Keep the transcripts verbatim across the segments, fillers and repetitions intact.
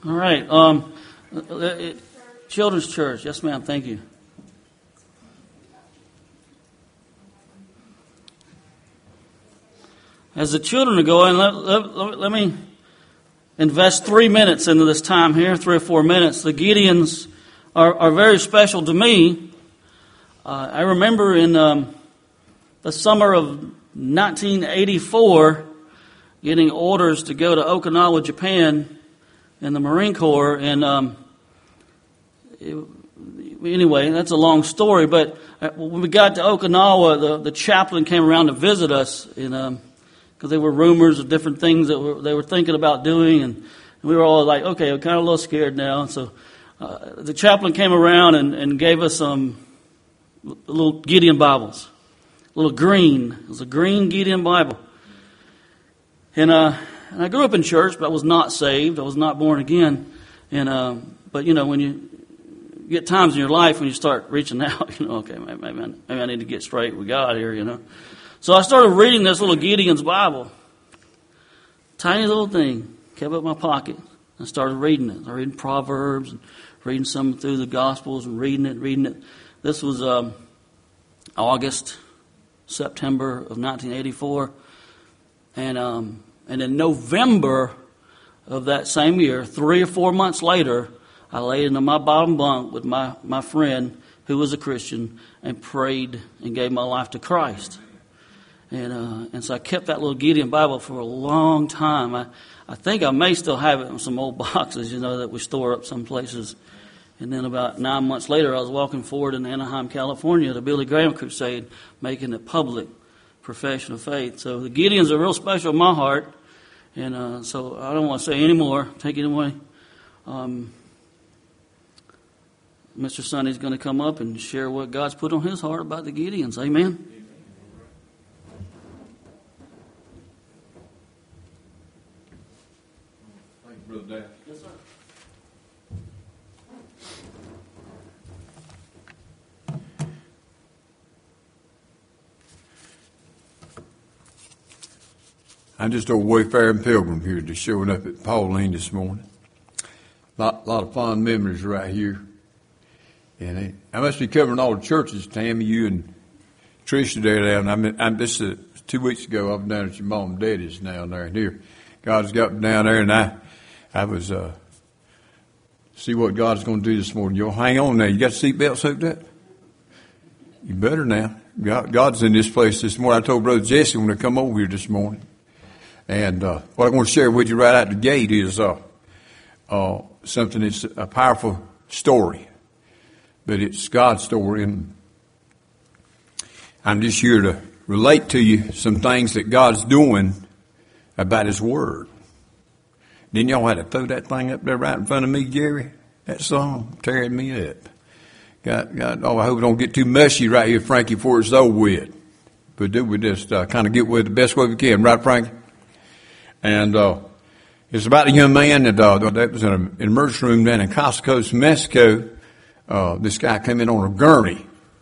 All right. Um, Children's Church. Yes, ma'am. Thank you. As the children are going, let, let, let me invest three minutes into this time here, three or four minutes. The Gideons are, are very special to me. Uh, I remember in um, the summer of nineteen eighty-four getting orders to go to Okinawa, Japan in the Marine Corps. And um, it, anyway, that's a long story. But when we got to Okinawa, the, the chaplain came around to visit us in um, because there were rumors of different things that were, they were thinking about doing, and, and we were all like, okay, we're kind of a little scared now. And so uh, the chaplain came around and, and gave us some little Gideon Bibles, a little green. It was a green Gideon Bible. And, uh, and I grew up in church, but I was not saved. I was not born again. And uh, but, you know, when you get times in your life when you start reaching out, you know, okay, maybe, maybe, I, maybe I need to get straight with God here, you know. So I started reading this little Gideon's Bible. Tiny little thing. Kept it in my pocket. I started reading it. I reading Proverbs and reading some through the Gospels and reading it, reading it. This was um, August, September of nineteen eighty-four. And um, and in November of that same year, three or four months later, I laid into my bottom bunk with my, my friend who was a Christian and prayed and gave my life to Christ. And uh, and so I kept that little Gideon Bible for a long time. I, I think I may still have it in some old boxes, you know, that we store up some places. And then about nine months later, I was walking forward in Anaheim, California, the Billy Graham Crusade, making it public profession of faith. So the Gideons are real special in my heart. And uh, so I don't want to say any more. Take it away. Um, Mister Sonny's going to come up and share what God's put on his heart about the Gideons. Amen. Brother Dad. Yes, sir. I'm just a wayfaring pilgrim here, just showing up at Pauline this morning. A lot, lot of fond memories right here. And I must be covering all the churches, Tammy, you and Tricia there. And I'm, I'm this uh, two weeks ago. I've been down at your mom and daddy's down there. And here, God's got me down there, and I. I was, uh, see what God's going to do this morning. You'll hang on now. You got your seatbelts hooked up? You better now. God, God's in this place this morning. I told Brother Jesse when I come over here this morning. And uh, what I want to share with you right out the gate is uh, uh, something that's a powerful story. But it's God's story. And I'm just here to relate to you some things that God's doing about His Word. Didn't y'all have to throw that thing up there right in front of me, Jerry? That song tearing me up. God, God, oh, I hope it don't get too mushy right here, Frankie, before it's over with. But do we just uh, kind of get with it the best way we can, right, Frankie? And uh, it's about a young man that, uh, that was in an emergency room down in Costa Costa, Mexico. Uh, this guy came in on a gurney.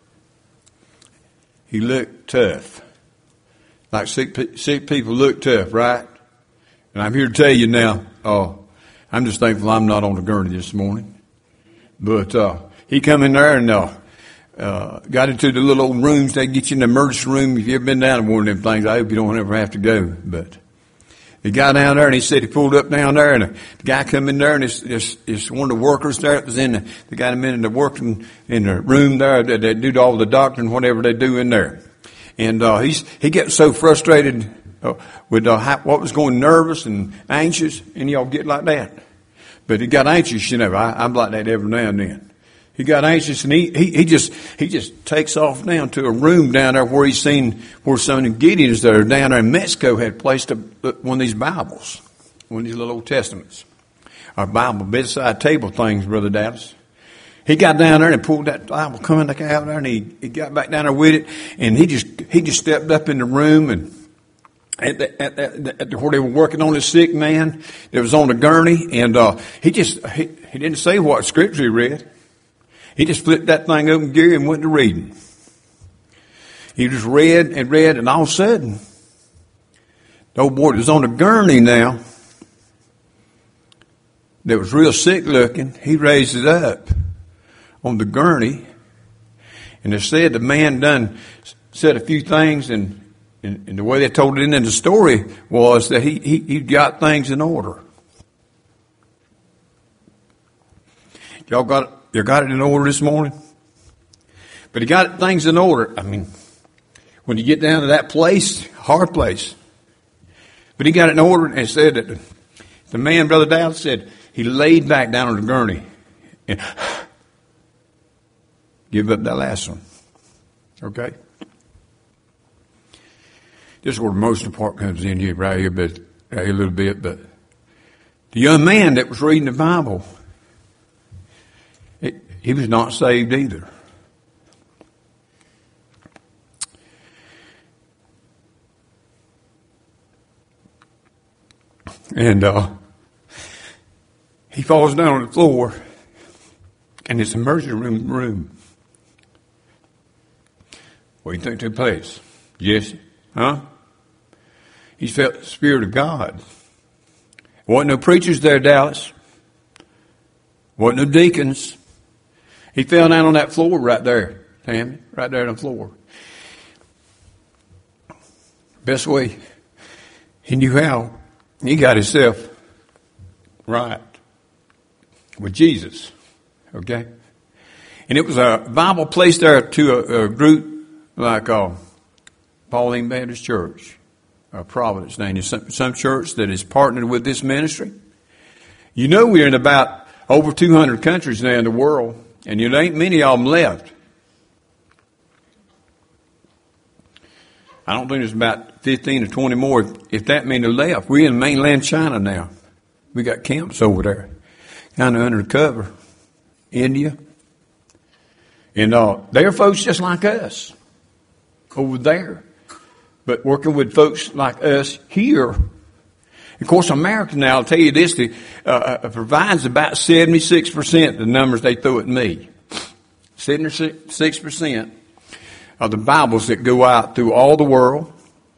He looked tough. Like sick, sick people look tough, right? And I'm here to tell you now, uh, I'm just thankful I'm not on the gurney this morning. But uh, he come in there and uh, uh, got into the little old rooms. They get you in the emergency room. If you've ever been down to one of them things, I hope you don't ever have to go. But he got down there and he said he pulled up down there, and the guy come in there, and it's, it's, it's one of the workers there that was in the, the guy in the working in the room there that they do all the doctoring, whatever they do in there. And uh, he's he gets so frustrated uh, with uh, how, what was going, nervous and anxious, and y'all get like that. But he got anxious, you know. I, I'm like that every now and then. He got anxious, and he, he, he just he just takes off down to a room down there where he's seen where some of the Gideons that are down there in Mexico had placed a, one of these Bibles, one of these little Old Testaments, our Bible bedside table things, Brother Dallas. He got down there and pulled that Bible coming out there, and he, he got back down there with it, and he just he just stepped up in the room and. At, the, at, the, at the, where they were working on this sick man that was on the gurney, and uh, he just he, he didn't say what scripture he read. He just flipped that thing open, Gary, and went to reading. He just read and read, and all of a sudden, the old boy that was on the gurney now that was real sick looking, he raised it up on the gurney. And they said the man done said a few things, and, and, and the way they told it in the story was that he, he, he got things in order. Y'all got, you got it in order this morning? But he got things in order. I mean, when you get down to that place, hard place. But he got it in order and said that the man, Brother Dowd, said he laid back down on the gurney and give up that last one. Okay? This is where the emotional part comes in here, right here, but right here a little bit. But the young man that was reading the Bible, it, he was not saved either. And uh, he falls down on the floor, and it's an emergency room. room. What do you think took place? Jesse? Huh? He felt the Spirit of God. Wasn't no preachers there, Dallas. Wasn't no deacons. He fell down on that floor right there, Tammy. Right there on the floor. Best way he knew how. He got himself right with Jesus, okay? And it was a Bible place there to a, a group like uh, Pauline Baptist Church, uh, Providence. Now, some, some church that is partnered with this ministry. You know we're in about over two hundred countries now in the world, and there ain't many of them left. I don't think there's about fifteen or twenty more, if that many left. We're in mainland China now. We got camps over there, kind of under cover. India. And uh, they're folks just like us over there, but working with folks like us here. Of course, America now, I'll tell you this, the, uh, provides about seventy-six percent of the numbers they throw at me. seventy-six percent. Of the Bibles that go out through all the world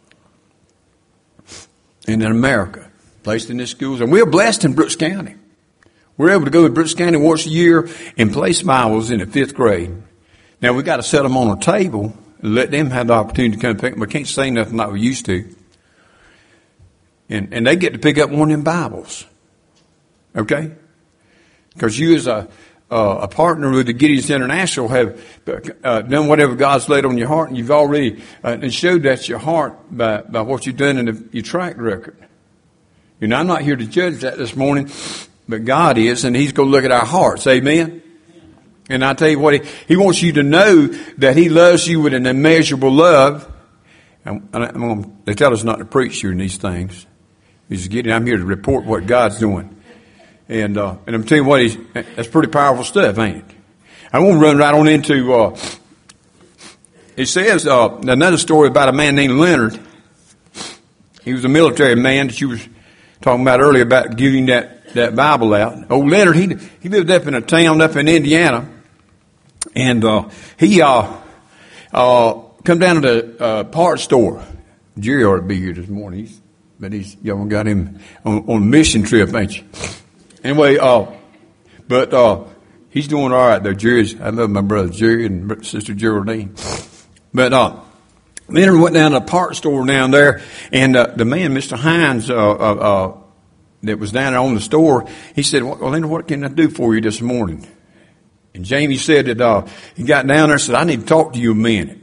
and in America, placed in the schools. And we're blessed in Brooks County. We're able to go to Brooks County once a year and place Bibles in the fifth grade. Now, we've got to set them on a table and let them have the opportunity to come pick them. We can't say nothing like we used to. And, and they get to pick up one of them Bibles. Okay? Because you as a Uh, a partner with the Gideons International have uh, done whatever God's laid on your heart, and you've already uh, and showed that's your heart by, by what you've done in the, your track record. You know, I'm not here to judge that this morning, but God is, and He's going to look at our hearts. Amen? And I tell you what, He, he wants you to know that He loves you with an immeasurable love. And, and I'm gonna, they tell us not to preach during these things. He's getting, I'm here to report what God's doing. And, uh, and I'm telling you what, he's, that's pretty powerful stuff, ain't it? I want to run right on into, uh, it says, uh, another story about a man named Leonard. He was a military man that you was talking about earlier about giving that, that Bible out. Old Leonard, he, he lived up in a town up in Indiana. And, uh, he, uh, uh, come down to the, uh, parts store. Jerry ought to be here this morning. He's, but he's, y'all got him on, on a mission trip, ain't you? Anyway, uh, but, uh, he's doing all right there, Jerry. I love my brother Jerry and Sister Geraldine. But, uh, Leonard went down to a parts store down there, and, uh, the man, Mister Hines, uh, uh, uh, that was down there on the store, he said, well, Leonard, what can I do for you this morning? And Jamie said that, uh, he got down there and said, I need to talk to you a minute.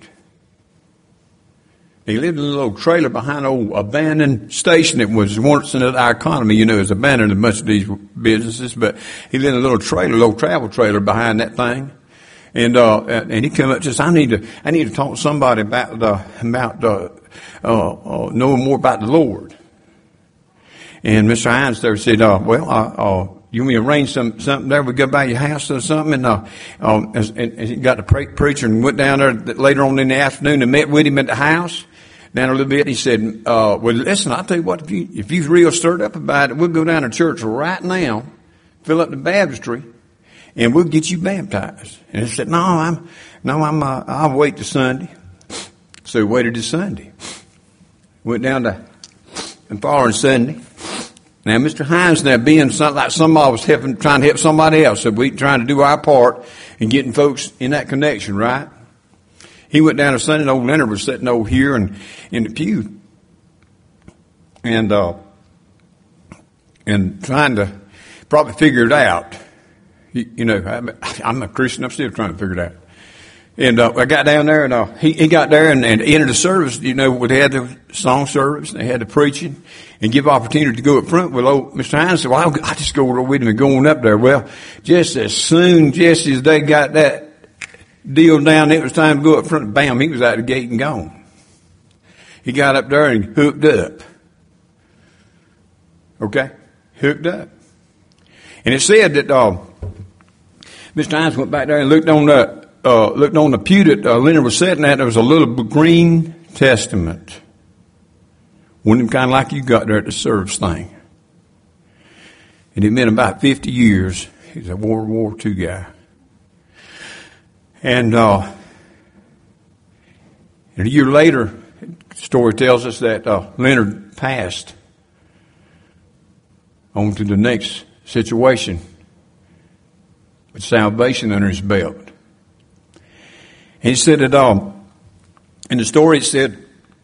He lived in a little trailer behind an old abandoned station that was once in our economy. You know, it's abandoned in most of these businesses, but he lived in a little trailer, a little travel trailer behind that thing. And, uh, and he come up and says, I need to, I need to talk to somebody about the, about the, uh, uh, knowing more about the Lord. And Mister Hines there said, uh, well, uh, uh, you want me to arrange some, something there? We go by your house or something? And, uh, um, and, and he got the pre- preacher and went down there later on in the afternoon and met with him at the house. Down a little bit, he said, uh, well, listen, I'll tell you what, if, you, if you're real stirred up about it, we'll go down to church right now, fill up the baptistry, and we'll get you baptized. And he said, no, I'm, no, I'm, uh, I'll wait till Sunday. So he waited till Sunday. Went down to, and following Sunday, Now, Mister Hines, now being something like somebody was helping, trying to help somebody else, so we trying to do our part in getting folks in that connection, right? He went down to Sunday, and old Leonard was sitting over here and in the pew, and uh, and trying to probably figure it out. You, you know, I'm, I'm a Christian. I'm still trying to figure it out. And uh, I got down there, and uh, he, he got there and, and entered the service. You know, they had the song service, and they had the preaching, and give opportunity to go up front. Well, old Mister Hines said, well, I'll, I'll just go with him and go on up there. Well, just as soon, just as they got that deal down, it was time to go up front. Bam, he was out the gate and gone. He got up there and hooked up. Okay? Hooked up. And it said that uh, Mister Hines went back there and looked on the Uh, looked on the pew that uh, Leonard was sitting at. There was a little green Testament. One of them kind of like you got there at the service thing. And it been about fifty years. He's a World War Two guy. And, uh, and a year later, the story tells us that uh, Leonard passed on to the next situation with salvation under his belt. He said it all. In the story, it said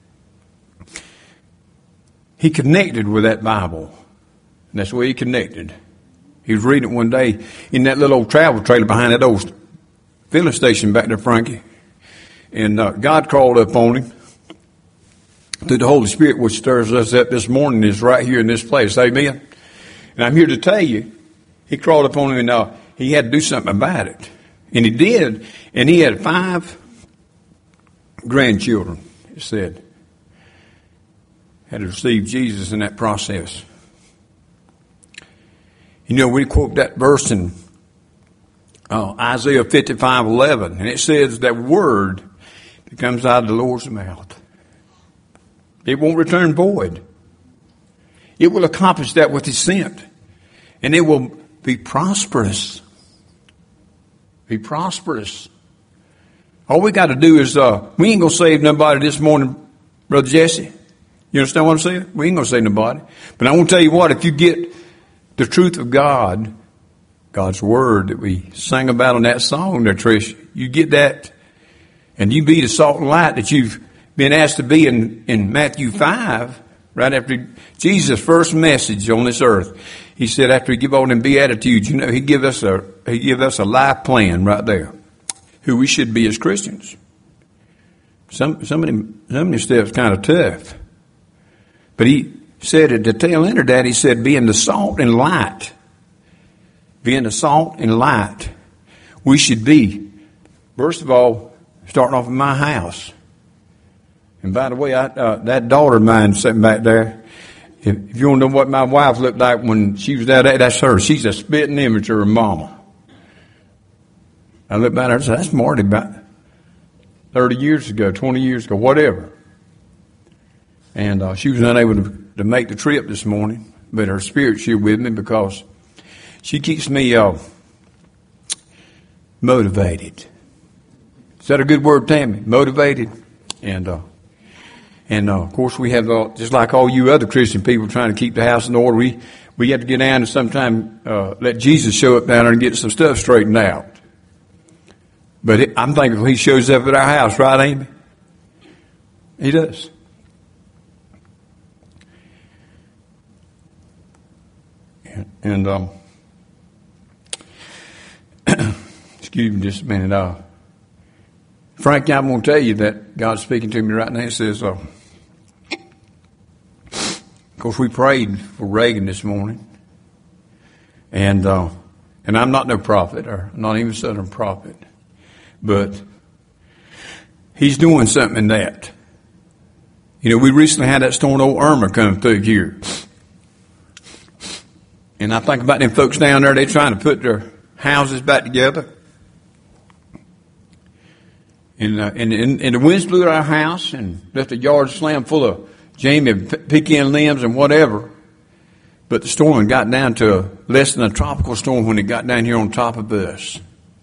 he connected with that Bible. And that's where he connected. He was reading it one day in that little old travel trailer behind that old filling station back there, Frankie. And uh, God called up on him through the Holy Spirit, which stirs us up this morning, is right here in this place. Amen. And I'm here to tell you, he crawled up on him, and uh, he had to do something about it. And he did, and he had five grandchildren, it said, had received Jesus in that process. You know, we quote that verse in uh, Isaiah fifty-five eleven, and it says that word that comes out of the Lord's mouth, it won't return void. It will accomplish that which He sent, and it will be prosperous. Be prosperous. All we got to do is, uh, we ain't going to save nobody this morning, Brother Jesse. You understand what I'm saying? We ain't going to save nobody. But I want to tell you what, if you get the truth of God, God's word that we sang about in that song there, Trish, you get that, and you be the salt and light that you've been asked to be in, in Matthew five, right after Jesus' first message on this earth. He said after he give all them beatitudes, you know, he give us a, he give us a life plan right there, who we should be as Christians. Some, some of them, some of them stuff's kind of tough. But he said at the tail end of that, he said, being the salt and light, being the salt and light, we should be, first of all, starting off in my house. And by the way, I, uh, that daughter of mine sitting back there, if, if you want to know what my wife looked like when she was that age, that's her. She's a spitting image of her mama. I looked back at her and said, that's Marty about thirty years ago, twenty years ago, whatever. And uh, she was unable to, to make the trip this morning, but her spirit's here with me because she keeps me uh, motivated. Is that a good word, Tammy? Motivated? And uh, and uh, of course we have, uh, just like all you other Christian people trying to keep the house in order, we, we have to get down and sometime uh, let Jesus show up down there and get some stuff straightened out. But it, I'm thankful He shows up at our house, right, Amy? He does. And, and um, excuse me just a minute. Uh, Frank, I'm going to tell you that God's speaking to me right now. He says, uh, of course, we prayed for Reagan this morning. And uh, and I'm not no prophet, or not even a Southern prophet. But he's doing something in that. You know, we recently had that storm, old Irma, come through here. And I think about them folks down there, they're trying to put their houses back together. And, uh, and, and, and the winds blew at our house and left the yard slammed full of Jamie pecan limbs and whatever. But the storm got down to less than a tropical storm when it got down here on top of us.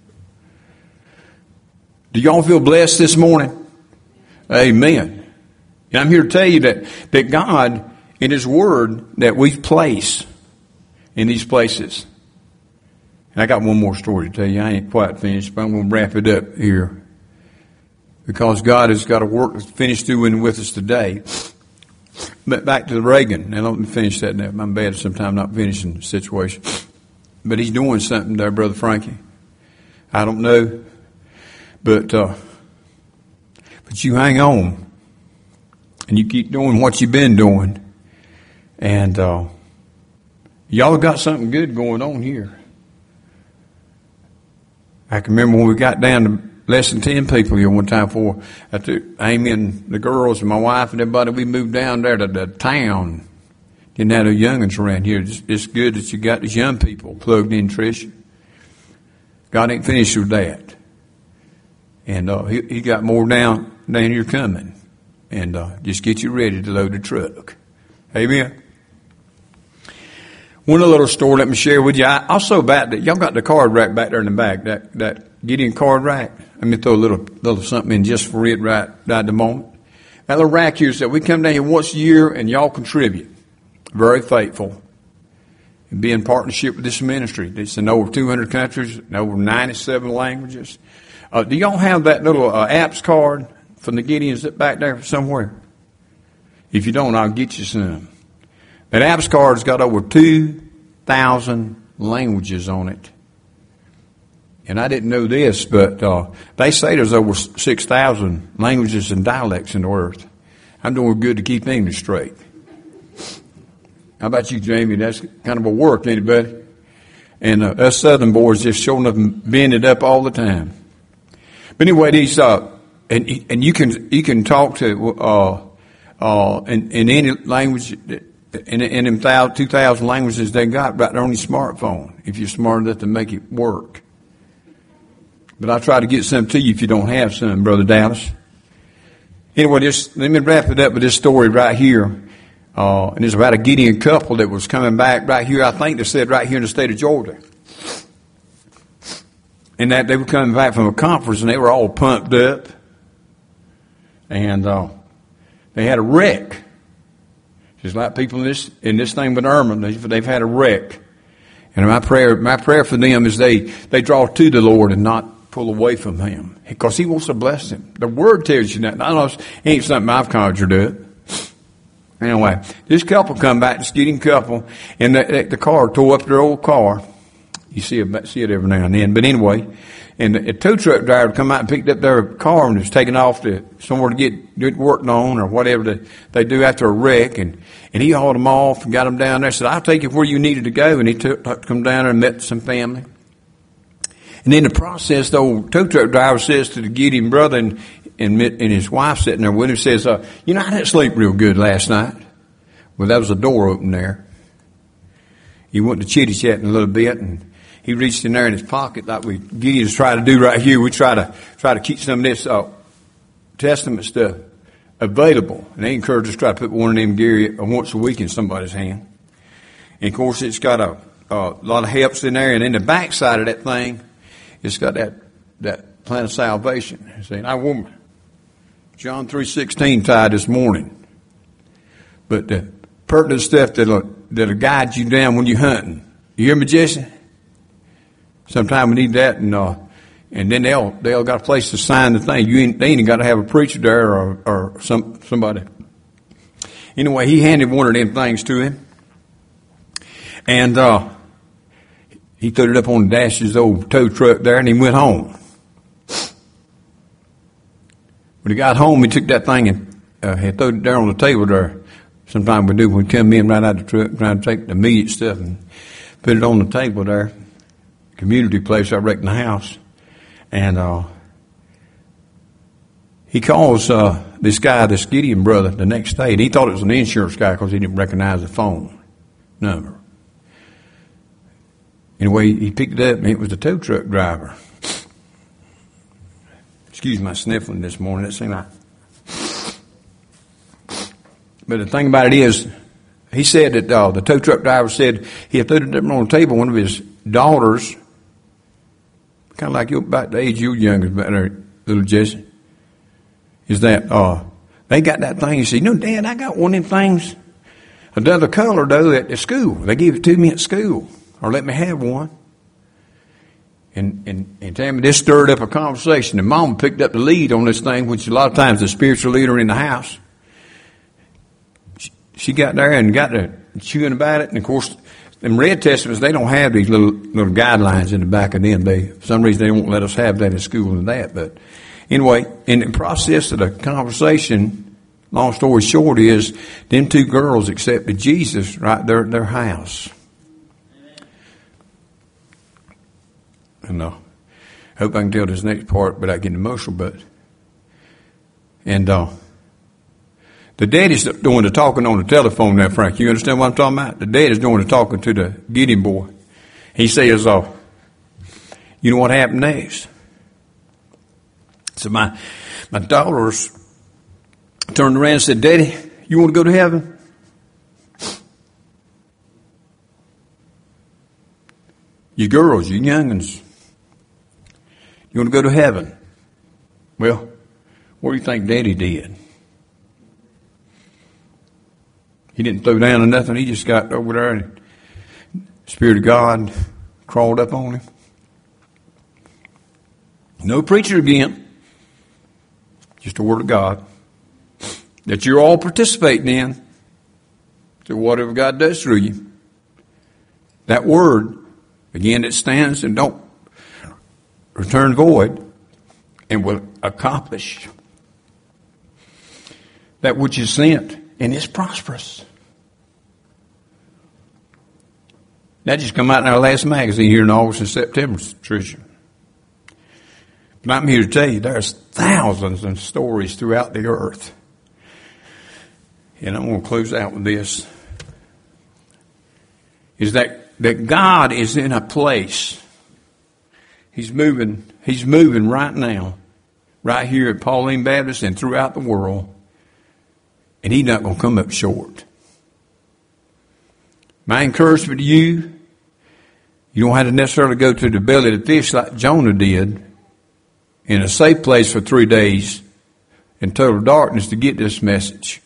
Do y'all feel blessed this morning? Amen. And I'm here to tell you that, that God in His Word that we place in these places. And I got one more story to tell you. I ain't quite finished, but I'm going to wrap it up here. Because God has got a work to finish doing with us today. But back to the Reagan. Now, let me finish that now. I'm bad sometimes not finishing the situation. But he's doing something there, Brother Frankie. I don't know. But, uh, but you hang on. And you keep doing what you've been doing. And, uh, y'all have got something good going on here. I can remember when we got down to less than ten people here one time before I took Amy and the girls and my wife and everybody. We moved down there to the town. Didn't have no youngins around here. It's, it's good that you got these young people plugged in, Trish. God ain't finished with that. And uh, he, he got more down down here coming. And uh, just get you ready to load the truck. Amen. One little story let me share with you. I also about that, y'all got the card rack back there in the back, that, that Gideon card rack. Let me throw a little, little something in just for it right, right at the moment. That little rack here is that we come down here once a year and y'all contribute. Very faithful. And be in partnership with this ministry. It's in over two hundred countries, in over ninety-seven languages. Uh, do y'all have that little uh, apps card from the Gideons back there somewhere? If you don't, I'll get you some. That apps card's got over two thousand languages on it. And I didn't know this, but uh, they say there's over six thousand languages and dialects in the earth. I'm doing good to keep English straight. How about you, Jamie? That's kind of a work, anybody? And uh, us Southern boys just showing up and bend it up all the time. But anyway, these uh, and and you can you can talk to uh, uh, in, in any language. In, in them thousand, two thousand languages they got right there on your smartphone, if you're smart enough to make it work. But I'll try to get some to you if you don't have some, Brother Dallas. Anyway, just let me wrap it up with this story right here. Uh, and it's about a Gideon couple that was coming back right here. I think they said right here in the state of Georgia. And that they were coming back from a conference and they were all pumped up. And uh, they had a wreck. Just like people in this in this thing with Irma, they've, they've had a wreck. And my prayer, my prayer for them is they, they draw to the Lord and not pull away from Him, because He wants to bless them. The Word tells you that. I know it ain't something I've conjured up. Anyway, this couple come back, this Gideon couple, and the, the car tore up their old car. You see it, see it every now and then. But anyway, and the, the tow truck driver come out and picked up their car and was taken off to somewhere to get, get worked on or whatever they, they do after a wreck. And, and he hauled them off and got them down there. Said, I'll take you where you needed to go. And he took, took them down there and met some family. And in the process, the old tow truck driver says to the Gideon brother and, and, and his wife sitting there with him, says, uh, you know, I didn't sleep real good last night. Well, there was a door open there. He went to chitty-chatting a little bit, and he reached in there in his pocket like we Gideon's try to do right here. We try to try to keep some of this uh, Testament stuff available. And they encourage us to try to put one of them Gary uh, once a week in somebody's hand. And, of course, it's got a, a lot of helps in there. And in the back side of that thing, it's got that, that plan of salvation. See, and I woman, John three sixteen tied this morning. But the pertinent stuff that'll, that'll guide you down when you're hunting. You hear me, Jesse? Sometimes we need that, and uh, and then they'll they'll got a place to sign the thing. You ain't they ain't got to have a preacher there or or some somebody. Anyway, he handed one of them things to him, and uh, he threw it up on the dash of his old tow truck there, and he went home. When he got home, he took that thing and uh, he threw it there on the table there. Sometimes we do when we come in right out of the truck, trying to take the meat stuff and put it on the table there. Community place, I reckon, the house. And uh, he calls uh, this guy, this Gideon brother, the next day. And he thought it was an insurance guy because he didn't recognize the phone number. Anyway, he picked it up, and it was the tow truck driver. Excuse my sniffling this morning. It seemed like... But the thing about it is, he said that uh, the tow truck driver said he had put it on the table. One of his daughters, kind of like you, about the age you younger, about there, little Jesse, is that uh, they got that thing. He said, you know, Dad, I got one of them things. I another color, though, at the school. They give it to me at school, or let me have one. And, and, and Tammy, this stirred up a conversation. And Mom picked up the lead on this thing, which a lot of times the spiritual leader in the house. She, she got there and got to chewing about it. And, of course, them Red Testaments, they don't have these little little guidelines in the back of them. They, for some reason, they won't let us have that in school and that. But anyway, in the process of the conversation, long story short is, them two girls accepted Jesus right there at their house. And uh, I hope I can tell this next part without getting emotional. But and uh, the daddy's doing the talking on the telephone now, Frank. You understand what I'm talking about? The daddy's doing the talking to the Gideon boy. He says, uh, "You know what happened next?" So my my daughters turned around and said, "Daddy, you want to go to heaven?" You girls, you young'uns, you want to go to heaven? Well, what do you think Daddy did? He didn't throw down or nothing. He just got over there and the Spirit of God crawled up on him. No preacher again. Just the Word of God that you're all participating in through whatever God does through you. That Word, again, it stands and don't return void and will accomplish that which is sent, and is prosperous. That just come out in our last magazine here in August and September, Tricia. But I'm here to tell you there's thousands of stories throughout the earth. And I'm going to close out with this. Is that, that God is in a place. He's moving, he's moving right now, right here at Pauline Baptist and throughout the world. And he's not going to come up short. My encouragement to you, you don't have to necessarily go to the belly of the fish like Jonah did in a safe place for three days in total darkness to get this message.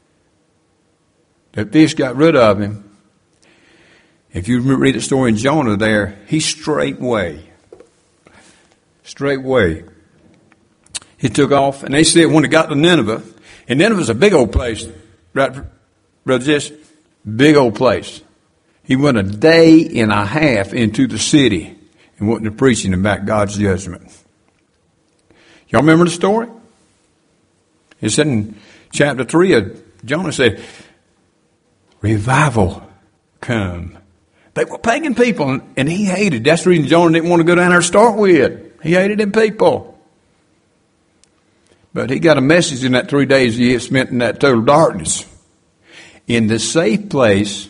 That fish got rid of him. If you read the story in Jonah there, he straightway, straightway, he took off. And they said when he got to Nineveh, and Nineveh's a big old place, right, Brother Jesse? Big old place. He went a day and a half into the city and went to preaching about God's judgment. Y'all remember the story? It's in chapter three of Jonah said, revival come. They were pagan people, and he hated. That's the reason Jonah didn't want to go down there to start with. He hated them people. But he got a message in that three days he had spent in that total darkness. In the safe place,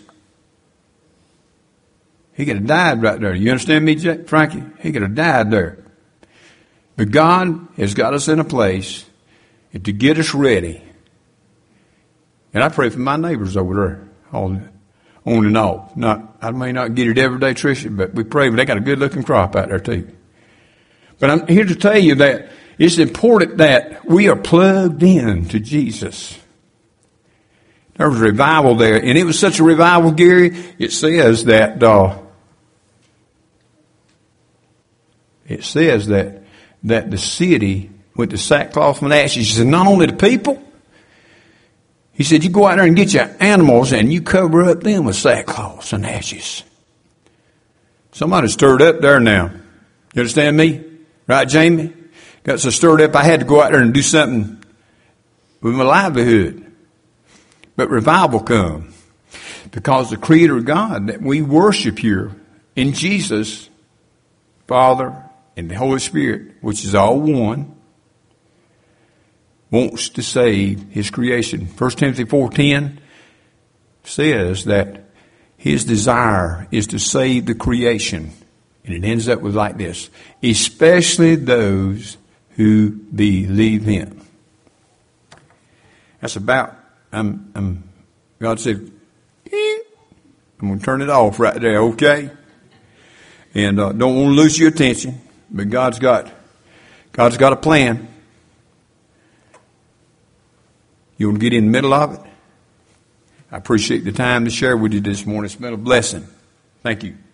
he could have died right there. You understand me, Jack, Frankie? He could have died there. But God has got us in a place to get us ready. And I pray for my neighbors over there, all on and off. Not, I may not get it every day, Tricia, but we pray. But they got a good-looking crop out there too. But I'm here to tell you that it's important that we are plugged in to Jesus. There was a revival there, and it was such a revival, Gary. It says that uh, it says that that the city went to sackcloth and ashes. He said, not only the people. He said, you go out there and get your animals and you cover up them with sackcloth and ashes. Somebody stirred up there now. You understand me? Right, Jamie? Got so stirred up I had to go out there and do something with my livelihood. But revival come because the Creator of God that we worship here in Jesus, Father, and the Holy Spirit, which is all one, wants to save His creation. First Timothy four ten says that His desire is to save the creation. And it ends up with like this, especially those who believe Him. That's about, I'm, I'm, God said, eh, I'm going to turn it off right there, okay? And uh, don't want to lose your attention, but God's got, God's got a plan. You want to get in the middle of it? I appreciate the time to share with you this morning. It's been a blessing. Thank you.